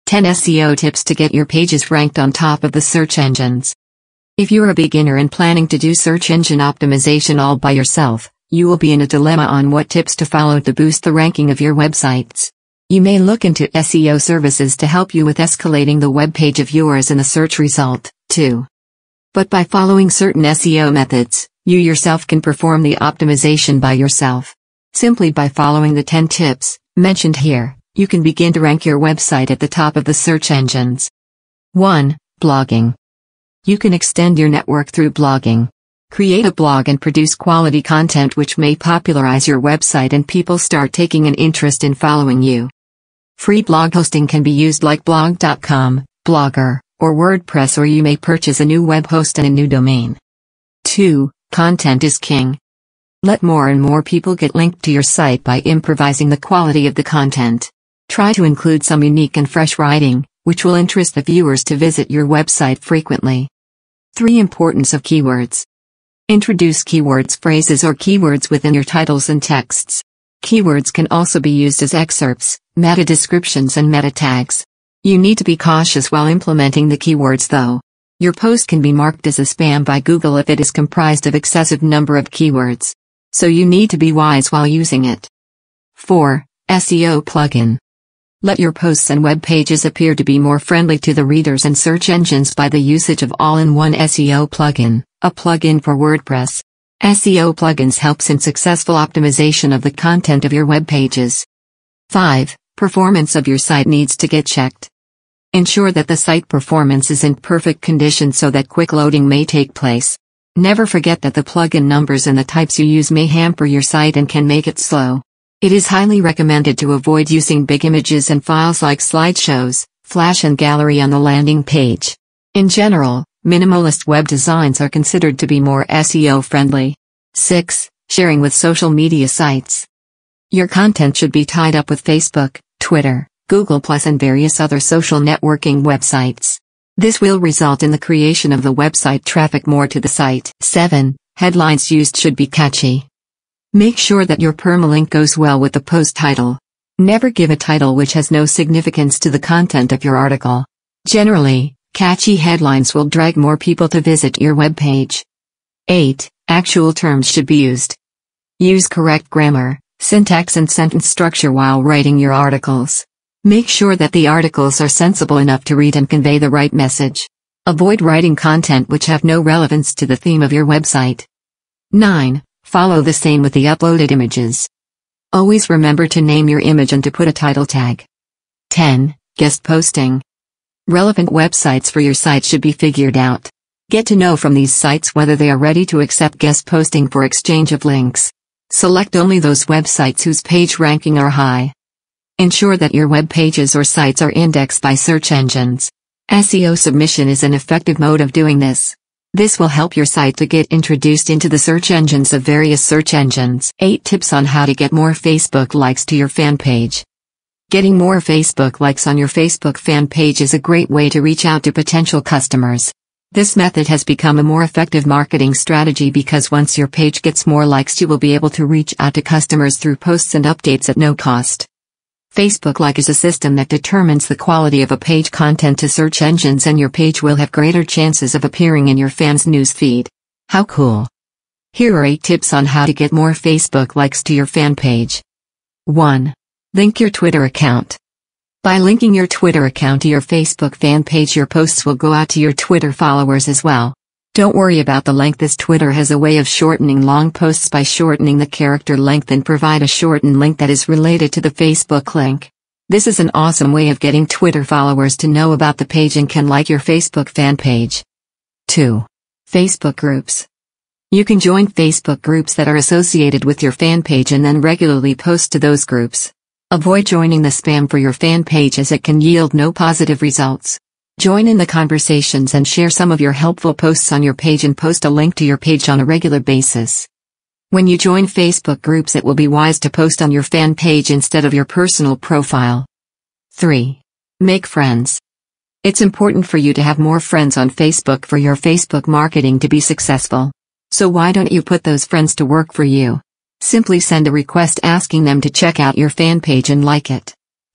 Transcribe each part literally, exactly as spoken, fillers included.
ten S E O tips to get your pages ranked on top of the search engines. If you're a beginner and planning to do search engine optimization all by yourself, you will be in a dilemma on what tips to follow to boost the ranking of your websites. You may look into S E O services to help you with escalating the web page of yours in the search result, too. But by following certain S E O methods, you yourself can perform the optimization by yourself. Simply by following the ten tips mentioned here, you can begin to rank your website at the top of the search engines. one. Blogging. You can extend your network through blogging. Create a blog and produce quality content which may popularize your website and people start taking an interest in following you. Free blog hosting can be used like blog dot com, Blogger, or WordPress, or you may purchase a new web host and a new domain. two. Content is king. Let more and more people get linked to your site by improvising the quality of the content. Try to include some unique and fresh writing, which will interest the viewers to visit your website frequently. three. Importance of keywords. Introduce keywords, phrases, or keywords within your titles and texts. Keywords can also be used as excerpts, meta descriptions, and meta tags. You need to be cautious while implementing the keywords though. Your post can be marked as a spam by Google if it is comprised of excessive number of keywords. So you need to be wise while using it. four. S E O plugin. Let your posts and web pages appear to be more friendly to the readers and search engines by the usage of all-in-one S E O plugin, a plugin for WordPress. S E O plugins helps in successful optimization of the content of your web pages. five. Performance of your site needs to get checked. Ensure that the site performance is in perfect condition so that quick loading may take place. Never forget that the plugin numbers and the types you use may hamper your site and can make it slow. It is highly recommended to avoid using big images and files like slideshows, Flash and Gallery on the landing page. In general, minimalist web designs are considered to be more S E O friendly. six. Sharing with social media sites. Your content should be tied up with Facebook, Twitter, Google Plus, and various other social networking websites. This will result in the creation of the website traffic more to the site. seven. Headlines used should be catchy. Make sure that your permalink goes well with the post title. Never give a title which has no significance to the content of your article. Generally, catchy headlines will drag more people to visit your web page. eight. Actual terms should be used. Use correct grammar, syntax, and sentence structure while writing your articles. Make sure that the articles are sensible enough to read and convey the right message. Avoid writing content which have no relevance to the theme of your website. nine. Follow the same with the uploaded images. Always remember to name your image and to put a title tag. ten. Guest posting. Relevant websites for your site should be figured out. Get to know from these sites whether they are ready to accept guest posting for exchange of links. Select only those websites whose page ranking are high. Ensure that your web pages or sites are indexed by search engines. S E O submission is an effective mode of doing this. This will help your site to get introduced into the search engines of various search engines. eight. Tips on how to get more Facebook likes to your fan page. Getting more Facebook likes on your Facebook fan page is a great way to reach out to potential customers. This method has become a more effective marketing strategy because once your page gets more likes, you will be able to reach out to customers through posts and updates at no cost. Facebook Like is a system that determines the quality of a page content to search engines, and your page will have greater chances of appearing in your fans' news feed. How cool! Here are eight tips on how to get more Facebook likes to your fan page. one. Link your Twitter account. By linking your Twitter account to your Facebook fan page, your posts will go out to your Twitter followers as well. Don't worry about the length, as Twitter has a way of shortening long posts by shortening the character length and provide a shortened link that is related to the Facebook link. This is an awesome way of getting Twitter followers to know about the page and can like your Facebook fan page. two. Facebook groups. You can join Facebook groups that are associated with your fan page and then regularly post to those groups. Avoid joining the spam for your fan page, as it can yield no positive results. Join in the conversations and share some of your helpful posts on your page and post a link to your page on a regular basis. When you join Facebook groups, it will be wise to post on your fan page instead of your personal profile. three. Make friends. It's important for you to have more friends on Facebook for your Facebook marketing to be successful. So why don't you put those friends to work for you? Simply send a request asking them to check out your fan page and like it.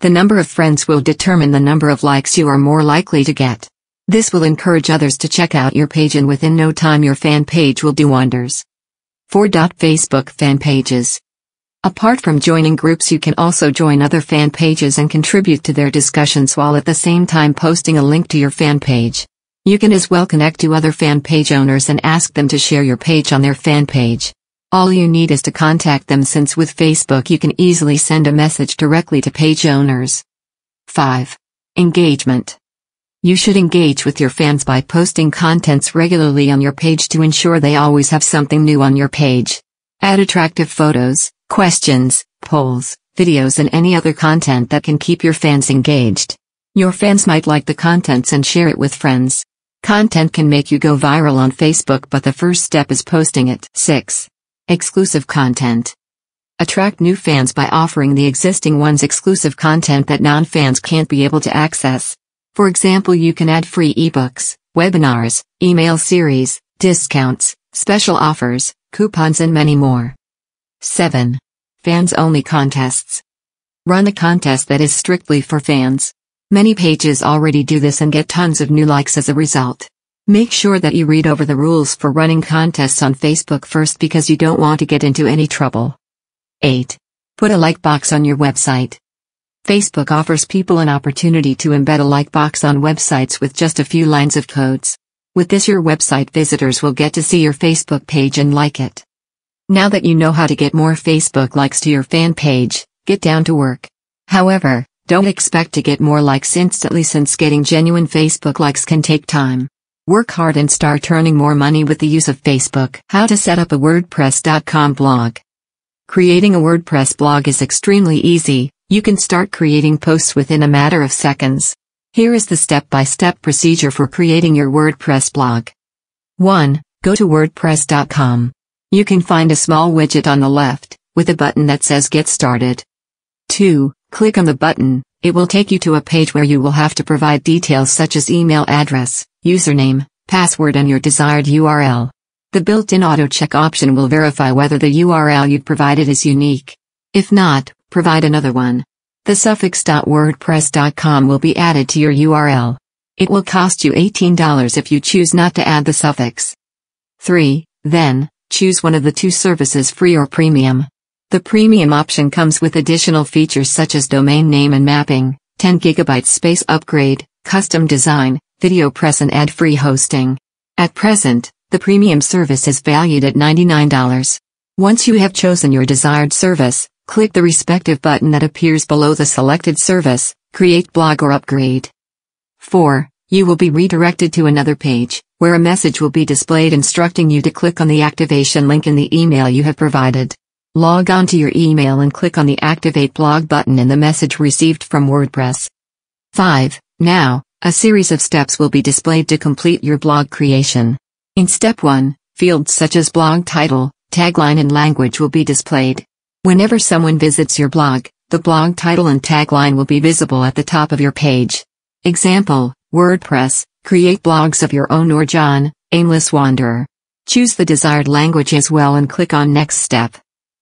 The number of friends will determine the number of likes you are more likely to get. This will encourage others to check out your page, and within no time your fan page will do wonders. four. Facebook fan pages. Apart from joining groups, you can also join other fan pages and contribute to their discussions while at the same time posting a link to your fan page. You can as well connect to other fan page owners and ask them to share your page on their fan page. All you need is to contact them, since with Facebook you can easily send a message directly to page owners. five. Engagement. You should engage with your fans by posting contents regularly on your page to ensure they always have something new on your page. Add attractive photos, questions, polls, videos and any other content that can keep your fans engaged. Your fans might like the contents and share it with friends. Content can make you go viral on Facebook, but the first step is posting it. six. Exclusive content. Attract new fans by offering the existing ones exclusive content that non-fans can't be able to access. For example, you can add free ebooks, webinars, email series, discounts, special offers, coupons and many more. seven. Fans-only contests. Run a contest that is strictly for fans. Many pages already do this and get tons of new likes as a result. Make sure that you read over the rules for running contests on Facebook first, because you don't want to get into any trouble. eight. Put a like box on your website. Facebook offers people an opportunity to embed a like box on websites with just a few lines of codes. With this, your website visitors will get to see your Facebook page and like it. Now that you know how to get more Facebook likes to your fan page, get down to work. However, don't expect to get more likes instantly, since getting genuine Facebook likes can take time. Work hard and start earning more money with the use of Facebook. How to set up a WordPress dot com blog. Creating a WordPress blog is extremely easy. You can start creating posts within a matter of seconds. Here is the step-by-step procedure for creating your WordPress blog. one. Go to WordPress dot com. You can find a small widget on the left, with a button that says Get Started. two. Click on the button. It will take you to a page where you will have to provide details such as email address, username, password and your desired U R L. The built-in auto-check option will verify whether the U R L you've provided is unique. If not, provide another one. The suffix .wordpress dot com will be added to your U R L. It will cost you eighteen dollars if you choose not to add the suffix. three. Then, choose one of the two services, free or premium. The premium option comes with additional features such as domain name and mapping, ten gigabyte space upgrade, custom design, video press and ad-free hosting. At present, the premium service is valued at ninety-nine dollars. Once you have chosen your desired service, click the respective button that appears below the selected service, Create Blog or Upgrade. four. You will be redirected to another page, where a message will be displayed instructing you to click on the activation link in the email you have provided. Log on to your email and click on the Activate Blog button in the message received from WordPress. five. Now, a series of steps will be displayed to complete your blog creation. In step one, fields such as blog title, tagline and language will be displayed. Whenever someone visits your blog, the blog title and tagline will be visible at the top of your page. Example, WordPress, create blogs of your own or John, Aimless Wanderer. Choose the desired language as well and click on Next Step.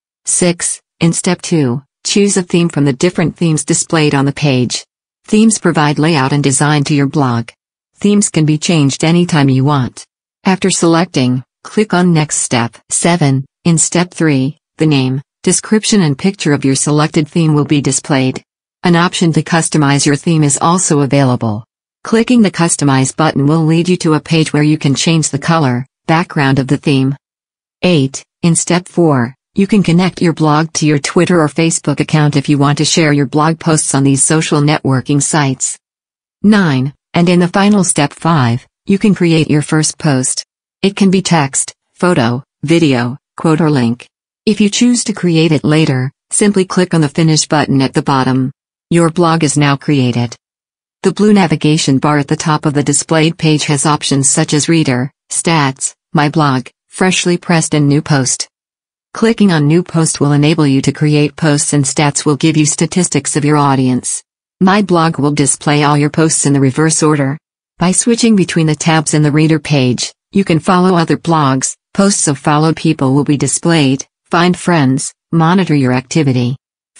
six. In step two, choose a theme from the different themes displayed on the page. Themes provide layout and design to your blog. Themes can be changed anytime you want. After selecting, click on Next Step. seven. In step three, the name, description and picture of your selected theme will be displayed. An option to customize your theme is also available. Clicking the Customize button will lead you to a page where you can change the color, background of the theme. eight. In step four, you can connect your blog to your Twitter or Facebook account if you want to share your blog posts on these social networking sites. nine. And in the final step five, you can create your first post. It can be text, photo, video, quote or link. If you choose to create it later, simply click on the Finish button at the bottom. Your blog is now created. The blue navigation bar at the top of the displayed page has options such as Reader, Stats, My Blog, Freshly Pressed and New Post. Clicking on New Post will enable you to create posts, and Stats will give you statistics of your audience. My Blog will display all your posts in the reverse order. By switching between the tabs in the Reader page, you can follow other blogs, posts of followed people will be displayed, find friends, monitor your activity.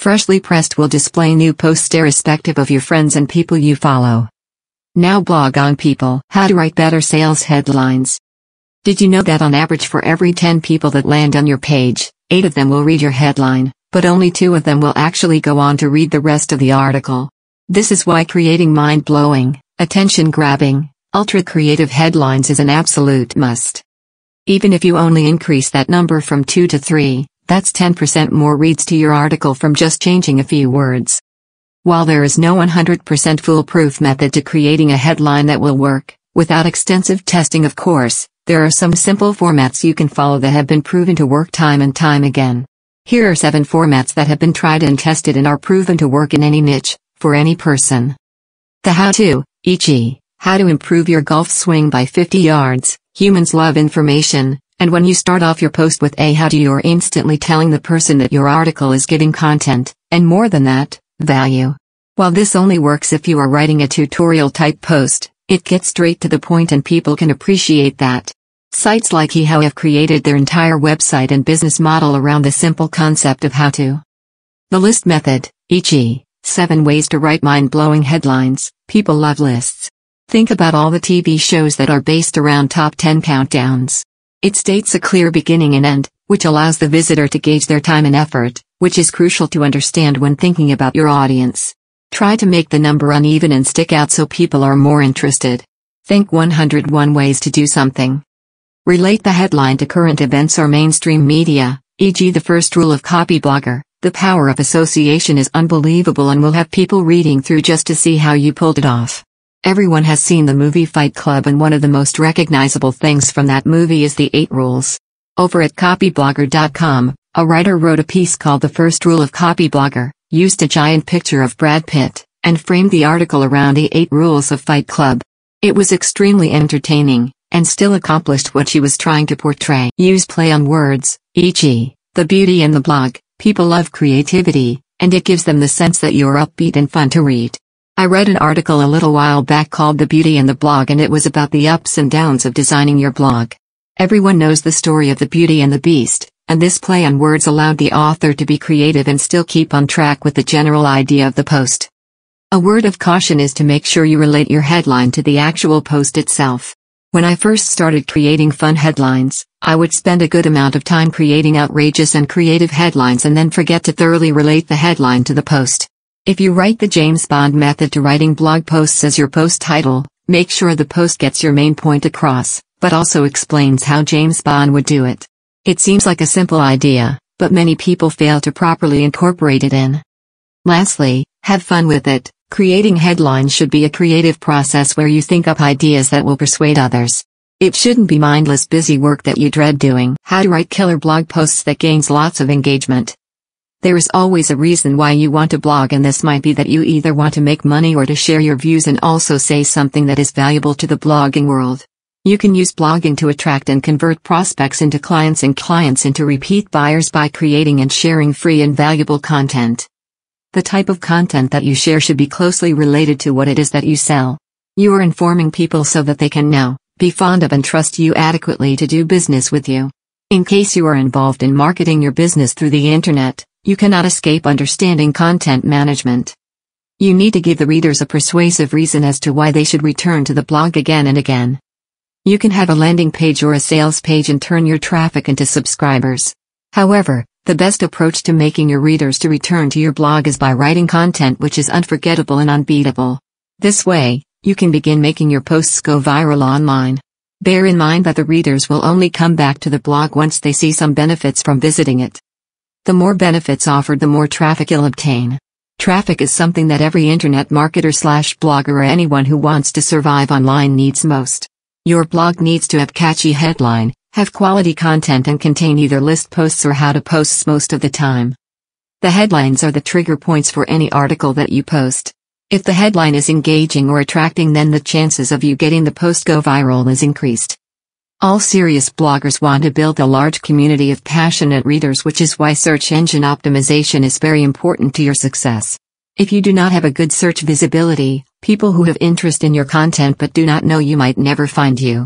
Freshly Pressed will display new posts irrespective of your friends and people you follow. Now blog on people. How to write better sales headlines. Did you know that on average for every ten people that land on your page, eight of them will read your headline, but only two of them will actually go on to read the rest of the article? This is why creating mind-blowing, attention-grabbing, ultra-creative headlines is an absolute must. Even if you only increase that number from two to three, that's ten percent more reads to your article from just changing a few words. While there is no one hundred percent foolproof method to creating a headline that will work, without extensive testing of course, there are some simple formats you can follow that have been proven to work time and time again. Here are seven formats that have been tried and tested and are proven to work in any niche, for any person. The how-to, for example, how to improve your golf swing by fifty yards. Humans love information, and when you start off your post with a how-to, you're instantly telling the person that your article is giving content, and more than that, value. While this only works if you are writing a tutorial-type post, it gets straight to the point and people can appreciate that. Sites like eHow have created their entire website and business model around the simple concept of how-to. The list method, for example, seven ways to write mind-blowing headlines. People love lists. Think about all the T V shows that are based around top ten countdowns. It states a clear beginning and end, which allows the visitor to gauge their time and effort, which is crucial to understand when thinking about your audience. Try to make the number uneven and stick out so people are more interested. Think one hundred one ways to do something. Relate the headline to current events or mainstream media, for example the first rule of Copyblogger, the power of association is unbelievable and will have people reading through just to see how you pulled it off. Everyone has seen the movie Fight Club, and one of the most recognizable things from that movie is the eight rules. Over at copyblogger dot com, a writer wrote a piece called The First Rule of Copyblogger, used a giant picture of Brad Pitt, and framed the article around the eight rules of Fight Club. It was extremely entertaining, and still accomplished what she was trying to portray. Use play on words, for example, the beauty in the blog. People love creativity, and it gives them the sense that you're upbeat and fun to read. I read an article a little while back called The Beauty in the Blog, and it was about the ups and downs of designing your blog. Everyone knows the story of the Beauty and the Beast, and this play on words allowed the author to be creative and still keep on track with the general idea of the post. A word of caution is to make sure you relate your headline to the actual post itself. When I first started creating fun headlines, I would spend a good amount of time creating outrageous and creative headlines and then forget to thoroughly relate the headline to the post. If you write the James Bond method to writing blog posts as your post title, make sure the post gets your main point across, but also explains how James Bond would do it. It seems like a simple idea, but many people fail to properly incorporate it in. Lastly, have fun with it. Creating headlines should be a creative process where you think up ideas that will persuade others. It shouldn't be mindless busy work that you dread doing. How to write killer blog posts that gains lots of engagement. There is always a reason why you want to blog, and this might be that you either want to make money or to share your views and also say something that is valuable to the blogging world. You can use blogging to attract and convert prospects into clients and clients into repeat buyers by creating and sharing free and valuable content. The type of content that you share should be closely related to what it is that you sell. You are informing people so that they can know, be fond of and trust you adequately to do business with you. In case you are involved in marketing your business through the internet, you cannot escape understanding content management. You need to give the readers a persuasive reason as to why they should return to the blog again and again. You can have a landing page or a sales page and turn your traffic into subscribers. However, the best approach to making your readers to return to your blog is by writing content which is unforgettable and unbeatable. This way, you can begin making your posts go viral online. Bear in mind that the readers will only come back to the blog once they see some benefits from visiting it. The more benefits offered, the more traffic you'll obtain. Traffic is something that every internet marketer slash blogger or anyone who wants to survive online needs most. Your blog needs to have catchy headline, have quality content, and contain either list posts or how to posts most of the time. The headlines are the trigger points for any article that you post. If the headline is engaging or attracting, then the chances of you getting the post go viral is increased. All serious bloggers want to build a large community of passionate readers, which is why search engine optimization is very important to your success. If you do not have a good search visibility, people who have interest in your content but do not know you might never find you.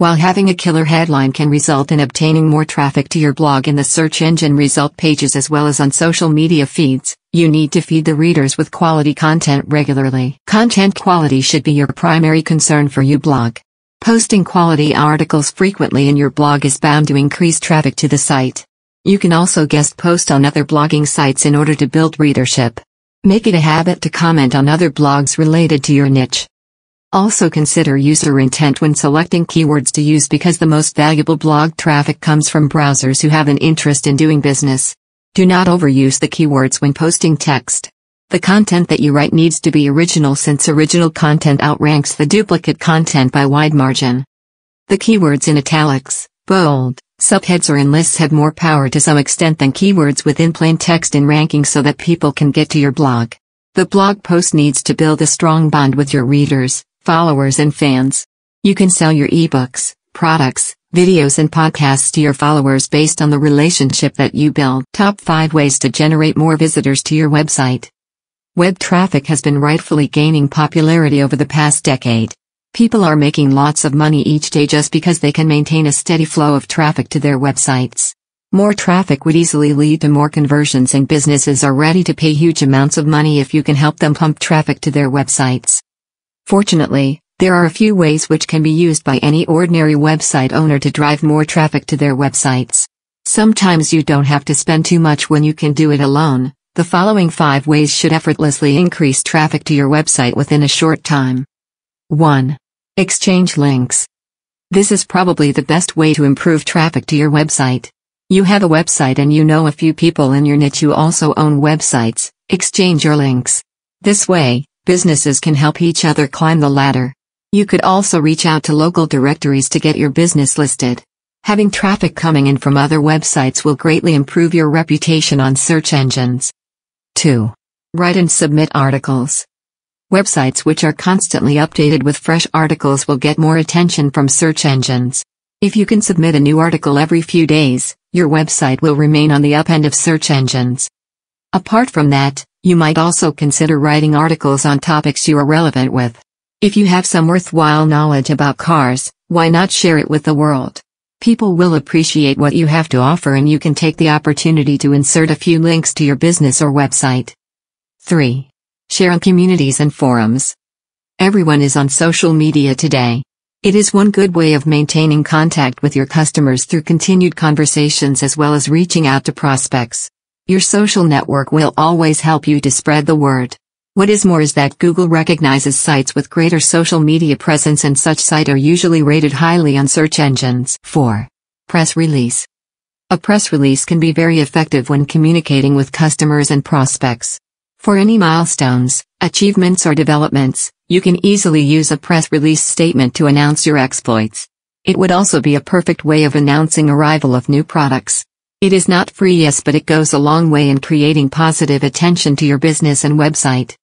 While having a killer headline can result in obtaining more traffic to your blog in the search engine result pages as well as on social media feeds, you need to feed the readers with quality content regularly. Content quality should be your primary concern for your blog. Posting quality articles frequently in your blog is bound to increase traffic to the site. You can also guest post on other blogging sites in order to build readership. Make it a habit to comment on other blogs related to your niche. Also consider user intent when selecting keywords to use because the most valuable blog traffic comes from browsers who have an interest in doing business. Do not overuse the keywords when posting text. The content that you write needs to be original since original content outranks the duplicate content by wide margin. The keywords in italics, bold, subheads or in lists have more power to some extent than keywords within plain text in ranking so that people can get to your blog. The blog post needs to build a strong bond with your readers, followers and fans. You can sell your ebooks, products, videos and podcasts to your followers based on the relationship that you build. Top five ways to generate more visitors to your website. Web traffic has been rightfully gaining popularity over the past decade. People are making lots of money each day just because they can maintain a steady flow of traffic to their websites. More traffic would easily lead to more conversions and businesses are ready to pay huge amounts of money if you can help them pump traffic to their websites. Fortunately, there are a few ways which can be used by any ordinary website owner to drive more traffic to their websites. Sometimes you don't have to spend too much when you can do it alone. The following five ways should effortlessly increase traffic to your website within a short time. one. Exchange links. This is probably the best way to improve traffic to your website. You have a website and you know a few people in your niche who also own websites. Exchange your links. This way, businesses can help each other climb the ladder. You could also reach out to local directories to get your business listed. Having traffic coming in from other websites will greatly improve your reputation on search engines. two. Write and submit articles. Websites which are constantly updated with fresh articles will get more attention from search engines. If you can submit a new article every few days, your website will remain on the up end of search engines. Apart from that, you might also consider writing articles on topics you are relevant with. If you have some worthwhile knowledge about cars, why not share it with the world? People will appreciate what you have to offer and you can take the opportunity to insert a few links to your business or website. three. Share in communities and forums. Everyone is on social media today. It is one good way of maintaining contact with your customers through continued conversations as well as reaching out to prospects. Your social network will always help you to spread the word. What is more is that Google recognizes sites with greater social media presence and such sites are usually rated highly on search engines. four. Press release. A press release can be very effective when communicating with customers and prospects. For any milestones, achievements or developments, you can easily use a press release statement to announce your exploits. It would also be a perfect way of announcing arrival of new products. It is not free, yes, but it goes a long way in creating positive attention to your business and website.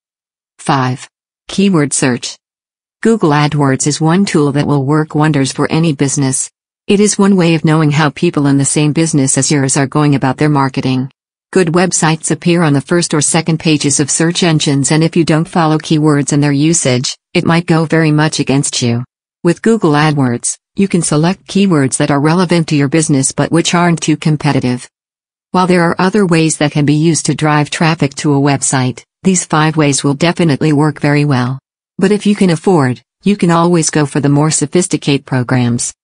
five. Keyword search. Google AdWords is one tool that will work wonders for any business. It is one way of knowing how people in the same business as yours are going about their marketing. Good websites appear on the first or second pages of search engines, and if you don't follow keywords and their usage, it might go very much against you. With Google AdWords, you can select keywords that are relevant to your business but which aren't too competitive. While there are other ways that can be used to drive traffic to a website, these five ways will definitely work very well. But if you can afford, you can always go for the more sophisticated programs.